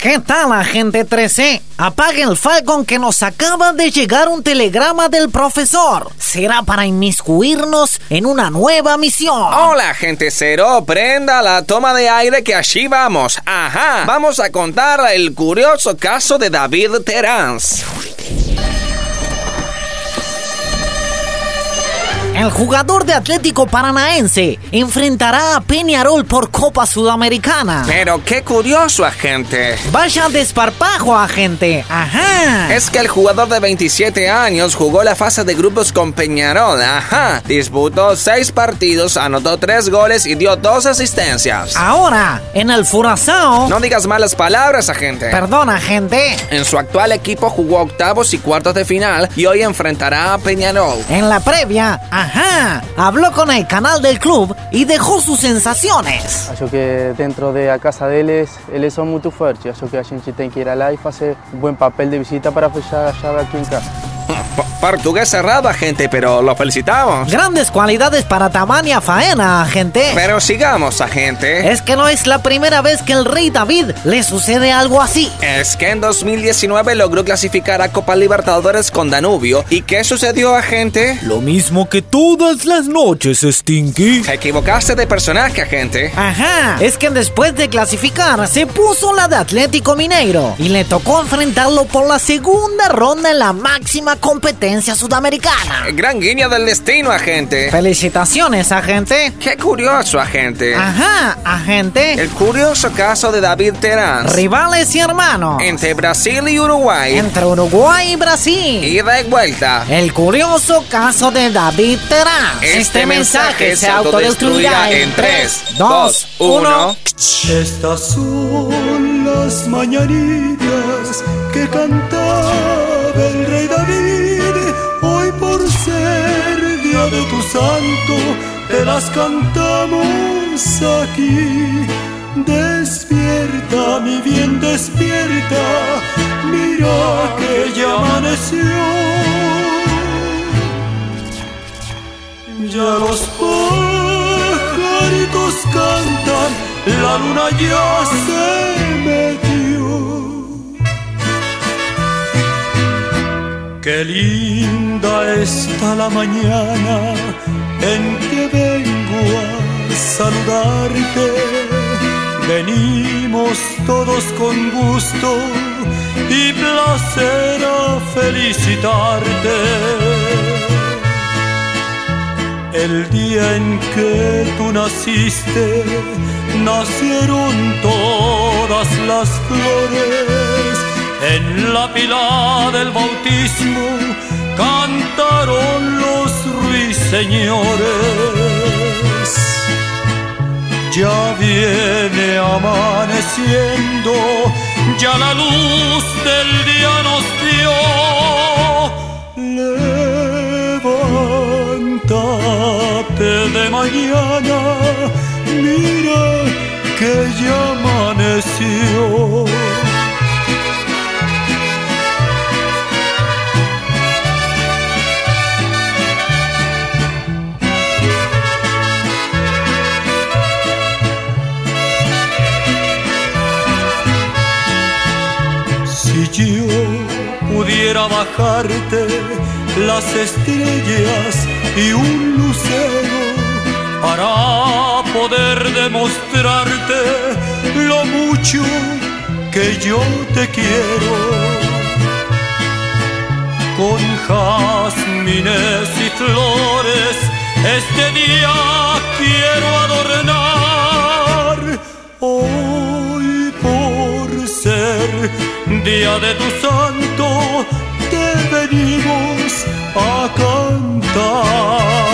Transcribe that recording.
¿Qué tal, agente 13? Apague el Falcon que nos acaba de llegar un telegrama del profesor. Será para inmiscuirnos en una nueva misión. Hola, agente 0, prenda la toma de aire que allí vamos. Ajá, vamos a contar el curioso caso de David Terans. El jugador de Atlético Paranaense enfrentará a Peñarol por Copa Sudamericana. Pero qué curioso, agente. Vaya desparpajo, agente. Ajá. Es que el jugador de 27 años jugó la fase de grupos con Peñarol. Ajá. Disputó 6 partidos, anotó 3 goles y dio 2 asistencias. Ahora, en el Furazao... No digas malas palabras, agente. Perdón, agente. En su actual equipo jugó octavos y cuartos de final y hoy enfrentará a Peñarol. En la previa... Ajá, habló con el canal del club y dejó sus sensaciones. Acho que dentro da casa deles são muito fortes. Acho que a gente tem que ir lá e fazer buen papel de visita para fechar a chave aquí en casa. Portugués cerrado, agente, pero lo felicitamos. Grandes cualidades para tamaña faena, agente. Pero sigamos, agente. Es que no es la primera vez que el Rey David le sucede algo así. Es que en 2019 logró clasificar a Copa Libertadores con Danubio. ¿Y qué sucedió, agente? Lo mismo que todas las noches, Stinky. Te equivocaste de personaje, agente. Ajá, es que después de clasificar se puso la de Atlético Mineiro y le tocó enfrentarlo por la segunda ronda en la máxima competencia sudamericana. Gran guiño del destino, agente. Felicitaciones, agente. Qué curioso, agente. Ajá, agente. El curioso caso de David Terans. Rivales y hermanos. Entre Brasil y Uruguay. Entre Uruguay y Brasil. Ida y vuelta. El curioso caso de David Terans. Este mensaje se autodestruirá en 3, 2, 1. Estas son las mañanitas que cantaba el rey David. Hoy por ser día de tu santo, te las cantamos aquí. Despierta, mi bien, despierta, mira que ya amaneció. Ya los pajaritos cantan, la luna ya se metió. Qué linda está la mañana en que vengo a saludarte. Venimos todos con gusto y placer a felicitarte. El día en que tú naciste, nacieron todas las flores. En la pila del bautismo cantaron los ruiseñores. Ya viene amaneciendo, ya la luz del día nos dio. Levántate de mañana, mira que ya amaneció. Si yo pudiera bajarte las estrellas y un lucero para poder demostrarte lo mucho que yo te quiero, con jazmines y flores este día quiero adornar. Hoy por ser día de tu santo, te venimos a cantar.